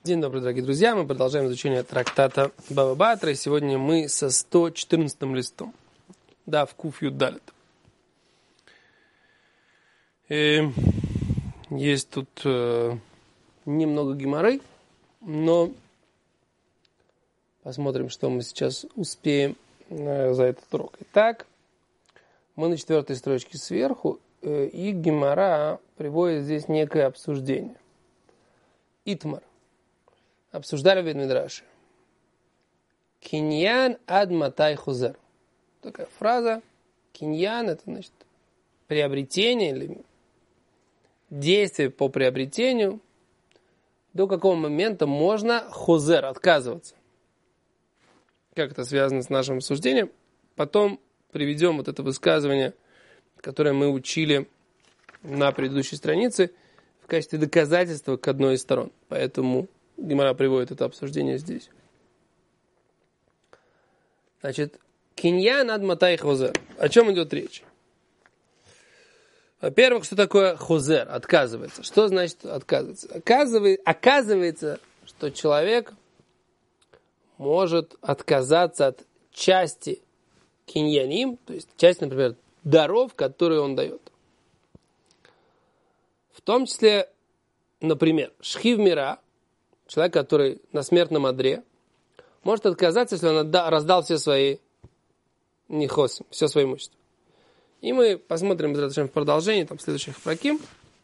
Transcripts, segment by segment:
День добрый, дорогие друзья. Мы продолжаем изучение трактата Бава Батра. И сегодня мы со 114 листом. Да, в Куф Юд Далет. Есть тут немного геморрой, но посмотрим, что мы сейчас успеем за этот урок. Итак, мы на 4-й строчке сверху, и гемора приводит здесь некое обсуждение. Итмар. Обсуждали в Бейт-Мидраше. Киньян ад матай хузер. Такая фраза. Киньян — это значит приобретение или действие по приобретению. До какого момента можно хузер отказываться? Как это связано с нашим обсуждением? Потом приведем вот это высказывание, которое мы учили на предыдущей странице, в качестве доказательства к одной из сторон. Поэтому гемора приводит это обсуждение здесь. Значит, киньян ад матай хузер. О чем идет речь? Во-первых, что такое хузер? Отказывается. Что значит отказывается? Оказывается, что человек может отказаться от части киньяним, то есть часть, например, даров, которые он дает. В том числе, например, шхив мира, человек, который на смертном одре, может отказаться, если он раздал все свои нихосим, все свое имущество. И мы посмотрим в продолжении следующих праким,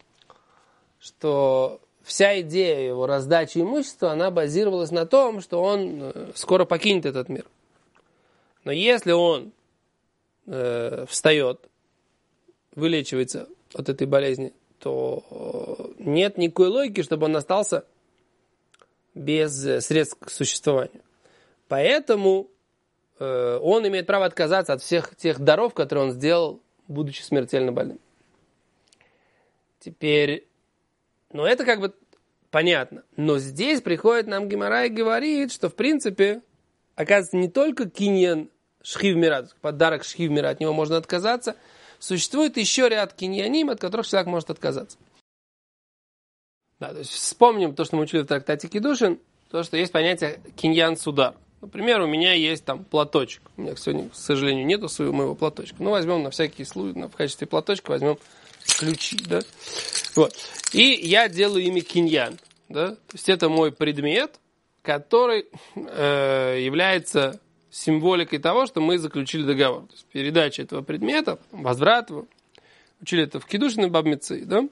что вся идея его раздачи имущества, она базировалась на том, что он скоро покинет этот мир. Но если он встает, вылечивается от этой болезни, то нет никакой логики, чтобы он остался без средств к существованию. Поэтому он имеет право отказаться от всех тех даров, которые он сделал, будучи смертельно больным. Теперь, это как бы понятно. Но здесь приходит нам гемора и говорит, что в принципе, оказывается, не только киньян шхив мира, подарок шхив мира, от него можно отказаться. Существует еще ряд киньяним, от которых человек может отказаться. Да, то есть вспомним то, что мы учили в трактате Кидушин, то, что есть понятие киньян судар. Например, у меня есть платочек. У меня сегодня, к сожалению, нету моего платочка. Возьмем на всякий случай, в качестве платочка возьмем ключи. Да? Вот. И я делаю ими киньян. Да? То есть это мой предмет, который является символикой того, что мы заключили договор. То есть передача этого предмета, возврат его. Учили это в Кидушин и Бав Меции, да?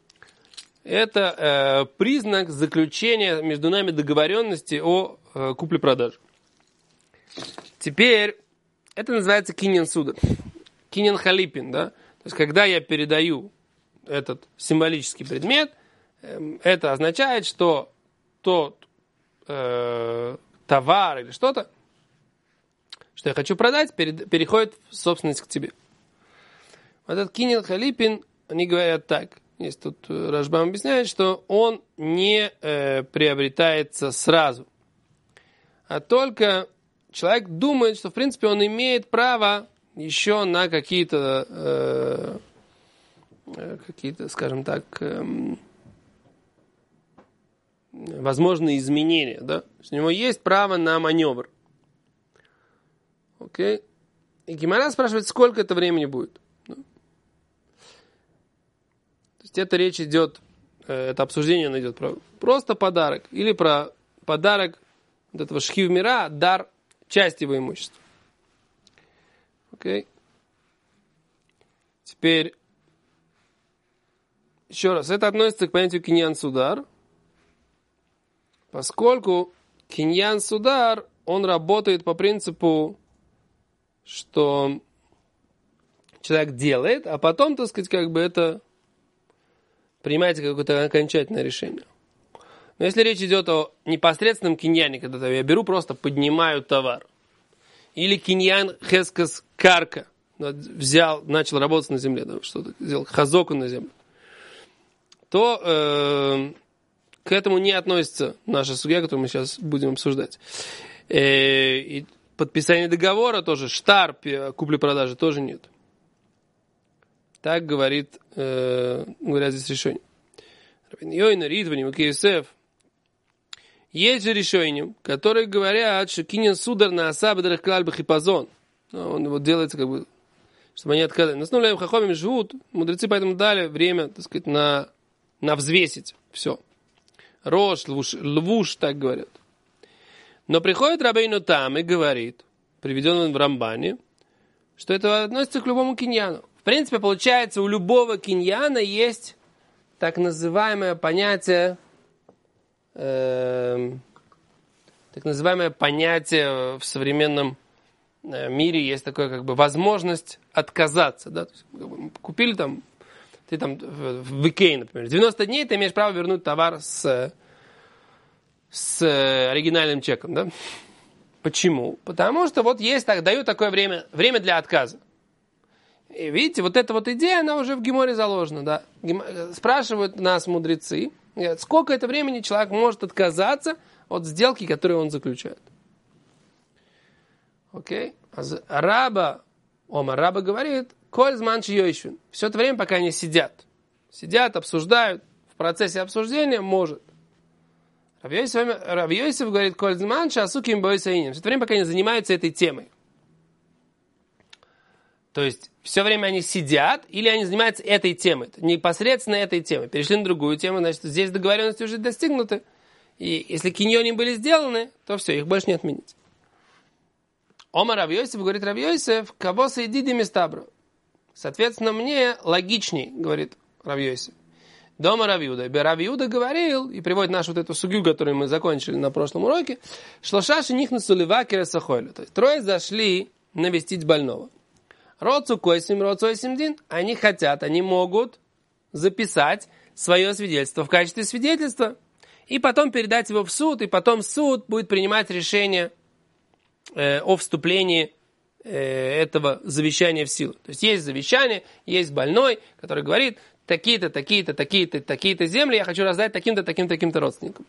Это признак заключения между нами договоренности о купле-продаже. Теперь это называется киньян суда. Киньян халипин, да? То есть когда я передаю этот символический предмет, это означает, что тот товар или что-то, что я хочу продать, переходит в собственность к тебе. Этот киньян халипин, они говорят так. Есть тут Рашбам объясняет, что он не приобретается сразу. А только человек думает, что в принципе он имеет право еще на какие-то, скажем так, возможные изменения. Да? У него есть право на маневр. Окей? И гемора спрашивает, сколько это времени будет. Это речь идет, это обсуждение идет про просто подарок или про подарок вот этого шхив мира, дар части его имущества. Окей. Теперь, еще раз, это относится к понятию киньян судар, поскольку киньян судар, он работает по принципу, что человек делает, а потом, это принимаете какое-то окончательное решение. Но если речь идет о непосредственном киньяне, когда я беру, просто поднимаю товар, или киньян хескас карка, взял, начал работать на земле, что-то сделал, хазоку на земле, то к этому не относится наша судья, которую мы сейчас будем обсуждать. И подписание договора тоже, штар купли-продажи тоже нет. Так говорят здесь решение. Есть же решения, которые говорят, что кинен судар на асабадрах клаль бахипазон. Он вот делается как бы, чтобы они отказали. На основе хахомим живут, мудрецы поэтому дали время, так сказать, на взвесить все. Рош, лвуш, так говорят. Но приходит Рабейну Там и говорит, приведен он в Рамбане, что это относится к любому киньяну. В принципе, получается, у любого киньяна есть так называемое понятие, в современном мире есть такое, как бы, возможность отказаться. Да? То есть, купили там, ты там в Икее, например, 90 дней ты имеешь право вернуть товар с оригинальным чеком. Да? Почему? Потому что вот есть, дают такое время для отказа. И видите, вот эта вот идея, она уже в Геморе заложена. Да? Спрашивают нас мудрецы, сколько это времени человек может отказаться от сделки, которую он заключает. Окей? Раба говорит, коль зманчи йойшвин. Все это время, пока они сидят, обсуждают, в процессе обсуждения может. Рав Йосеф говорит, коль зманчи асуким бойса инем. Все это время, пока они занимаются этой темой. То есть, все время они сидят, или они занимаются этой темой, непосредственно этой темой. Перешли на другую тему, значит, здесь договоренности уже достигнуты. И если киньоним были сделаны, то все, их больше не отменить. Омар Рав Йосеф говорит, Рав Йосеф, кого соедиди местабро. Соответственно, мне логичней, говорит Рав Йосеф. Дома Рав Юда. Рав Юда говорил, и приводит нашу вот эту сугью, которую мы закончили на прошлом уроке, шлошаши нихнасу левакера сахойля. То есть, трое зашли навестить больного. Роцу койсим, роцу ойсимдин. Они хотят, они могут записать свое свидетельство в качестве свидетельства, и потом передать его в суд, и потом суд будет принимать решение о вступлении этого завещания в силу. То есть есть завещание, есть больной, который говорит, такие-то, такие-то, такие-то, такие-то земли я хочу раздать таким-то, таким-то, таким-то родственникам.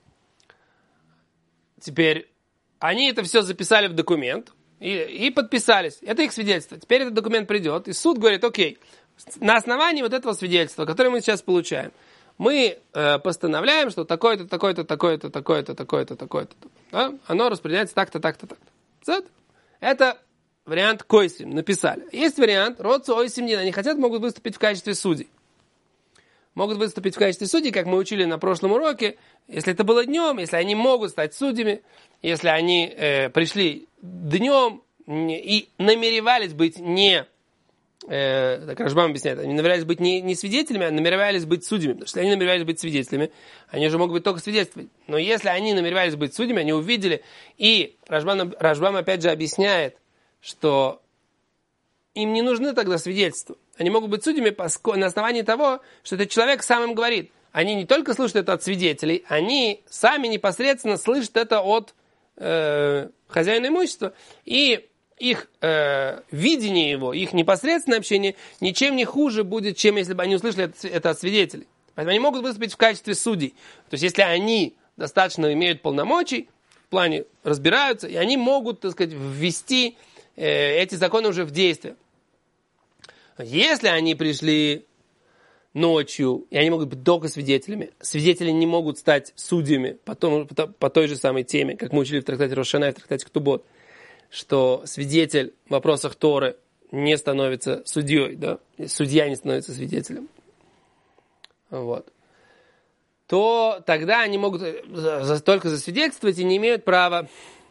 Теперь они это все записали в документ и подписались. Это их свидетельство. Теперь этот документ придет, и суд говорит, окей, на основании вот этого свидетельства, которое мы сейчас получаем, мы постановляем, что такое-то, такое-то, такое-то, такое-то, такое-то, такое-то. Да? Оно распределяется так-то, так-то, так-то. Это вариант койсим, написали. Есть вариант роцу ойсимдин. Они хотят, могут выступить в качестве судей. Могут выступить в качестве судей, как мы учили на прошлом уроке. Если это было днем, если они могут стать судьями, если они пришли днем и намеревались быть не... так Рашбам объясняет, они намеревались быть не свидетелями, а намеревались быть судьями. Потому что если они намеревались быть свидетелями, они же могут быть только свидетельствовать. Но если они намеревались быть судьями, они увидели, и Рашбам опять же объясняет, что им не нужны тогда свидетельства. Они могут быть судьями на основании того, что этот человек сам им говорит. Они не только слышат это от свидетелей, они сами непосредственно слышат это от хозяина имущества. И их видение его, их непосредственное общение ничем не хуже будет, чем если бы они услышали это от свидетелей. Поэтому они могут выступить в качестве судей. То есть, если они достаточно имеют полномочий, в плане разбираются, и они могут, так сказать, ввести эти законы уже в действие. Если они пришли ночью, и они могут быть только свидетелями, свидетели не могут стать судьями по той же самой теме, как мы учили в трактате Рош ха-Шана и в трактате Ктубот, что свидетель в вопросах Торы не становится судьей, да? Судья не становится свидетелем, вот, то тогда они могут только засвидетельствовать и не имеют права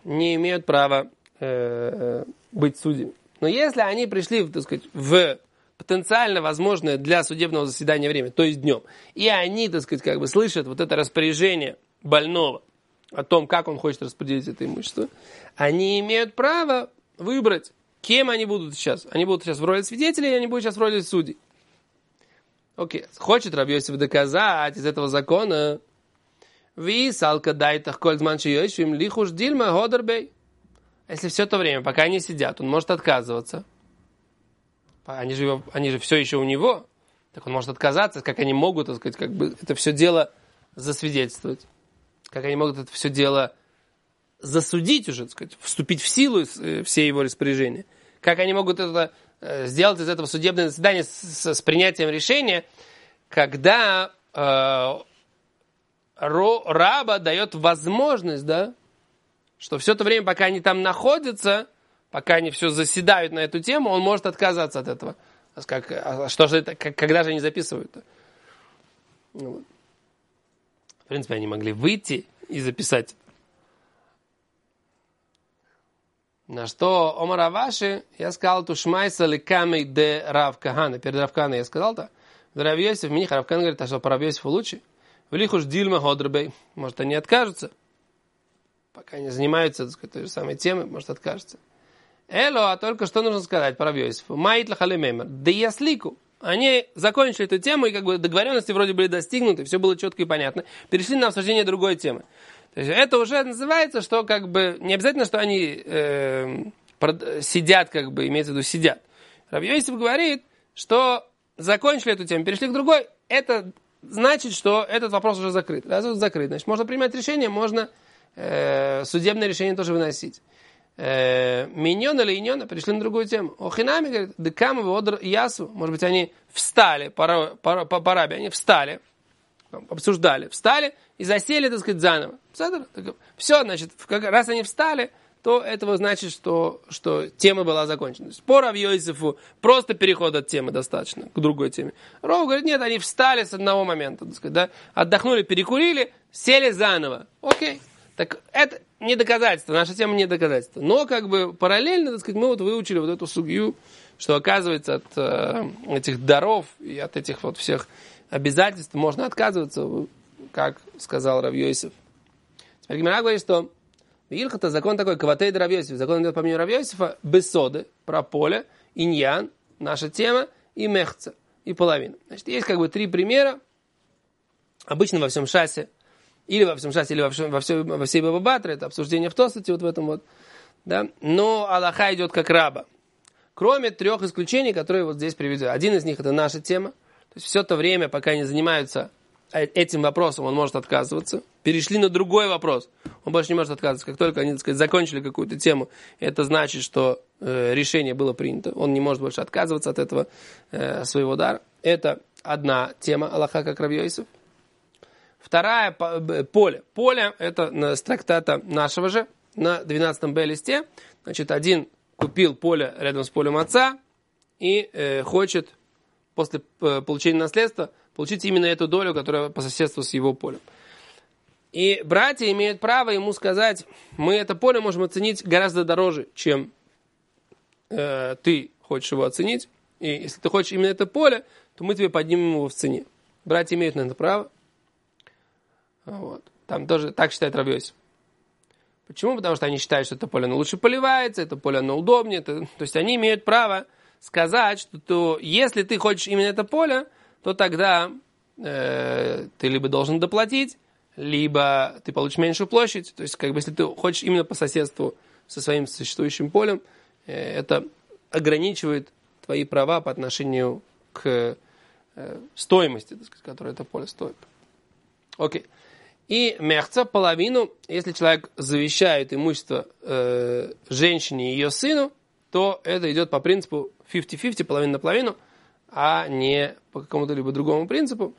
быть судьями. Но если они пришли, так сказать, в потенциально возможное для судебного заседания время, то есть днем, и они, так сказать, как бы слышат вот это распоряжение больного о том, как он хочет распределить это имущество, они имеют право выбрать, кем они будут сейчас. Они будут сейчас в роли свидетелей, или они будут сейчас в роли судей. Окей. Хочет Рав Йосеф доказать из этого закона, если все то время, пока они сидят, он может отказываться. Они же все еще у него, так он может отказаться, как они могут, так сказать, как бы это все дело засвидетельствовать. Как они могут это все дело засудить уже, так сказать, вступить в силу все его распоряжения. Как они могут это сделать из этого судебное заседание с принятием решения, когда раба дает возможность, да, что все то время, пока они там находятся, пока они все заседают на эту тему, он может отказаться от этого. Что же это, когда же они записывают-то? Вот. В принципе, они могли выйти и записать. На что Омар Аваши, я сказал, тушмайса лекамей де Рав Кахана. Перед Рав Каханой я сказал-то. Рав Йосиф, мне Рав Кахан говорит, а что по Рав Йосифу лучше? Влихуш дильма ходрбей. Может, они откажутся? Пока они занимаются, так сказать, той же самой темой, может, откажутся. Эло, а только что нужно сказать по Рав Йосифу. Маит лахалемемер. Да яслику. Они закончили эту тему, и как бы договоренности вроде были достигнуты, все было четко и понятно. Перешли на обсуждение другой темы. То есть это уже называется, что как бы не обязательно, что они сидят, как бы, имеется в виду сидят. Рав Йосиф говорит, что закончили эту тему, перешли к другой, это значит, что этот вопрос уже закрыт. Раз он закрыт, значит, можно принимать решение, можно судебное решение тоже выносить. Миньон или иньона перешли на другую тему. Охинами, говорит, декамы водр ясу. Может быть, они встали, по рабе, они встали, обсуждали, встали и засели, так сказать, заново. Все, значит, раз они встали, то этого значит, что тема была закончена. То есть, по Рав Йосифу просто переход от темы достаточно к другой теме. Ров говорит, нет, они встали с одного момента, так сказать, да, отдохнули, перекурили, сели заново. Окей. Так это не доказательство, наша тема не доказательство. Но как бы параллельно, так сказать, мы вот выучили вот эту сугью, что оказывается от этих даров и от этих вот всех обязательств можно отказываться, как сказал Рав Йосиф. Теперь Гемара говорит, что Илхата закон такой, каватейд Рав Йосиф, закон идет по мнению Рав Йосифа, бесоды, про поле, иньян, наша тема, и мехца, и половина. Значит, есть как бы три примера, обычно во всем шасе, или во всем шасе, или во всей Баба Батре, это обсуждение в Тосфоте, вот в этом вот, да, но Аллаха идет как раба. Кроме трех исключений, которые вот здесь приведены. Один из них это наша тема, то есть все то время, пока они занимаются этим вопросом, он может отказываться. Перешли на другой вопрос, он больше не может отказываться. Как только они, так сказать, закончили какую-то тему, это значит, что решение было принято, он не может больше отказываться от этого своего дара. Это одна тема Аллаха как Рав Йосиф. Вторая, поле. Поле, это с трактата нашего же, на 12-м Б листе. Значит, один купил поле рядом с полем отца и хочет после получения наследства получить именно эту долю, которая по соседству с его полем. И братья имеют право ему сказать, мы это поле можем оценить гораздо дороже, чем ты хочешь его оценить. И если ты хочешь именно это поле, то мы тебе поднимем его в цене. Братья имеют на это право. Вот. Там тоже так считает Рав Йосиф. Почему? Потому что они считают, что это поле оно лучше поливается, это поле оно удобнее. То есть они имеют право сказать, что если ты хочешь именно это поле, то тогда ты либо должен доплатить, либо ты получишь меньшую площадь. То есть, как бы, если ты хочешь именно по соседству со своим существующим полем, это ограничивает твои права по отношению к стоимости, так сказать, которую это поле стоит. Окей. И мехца, половину, если человек завещает имущество женщине и ее сыну, то это идет по принципу 50-50, половина на половину, а не по какому-то либо другому принципу.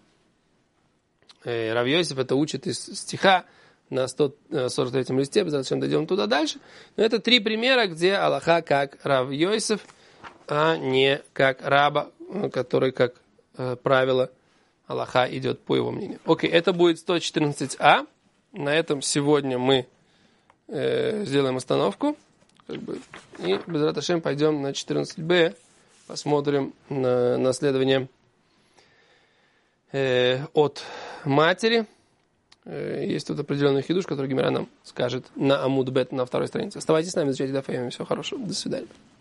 Рав Йосиф это учит из стиха на 143-м листе, зачем дойдем туда дальше. Но это три примера, где Аллаха как Рав Йосиф, а не как раба, который, как правило, Аллаха идет по его мнению. Окей, это будет 114а. На этом сегодня мы сделаем остановку. И без Раташем пойдем на 14б. Посмотрим на наследование от матери. Есть тут определенный хидуш, который Гемара нам скажет на Амуд Бет на второй странице. Оставайтесь с нами, изучайте Даф Йоми. Всего хорошего. До свидания.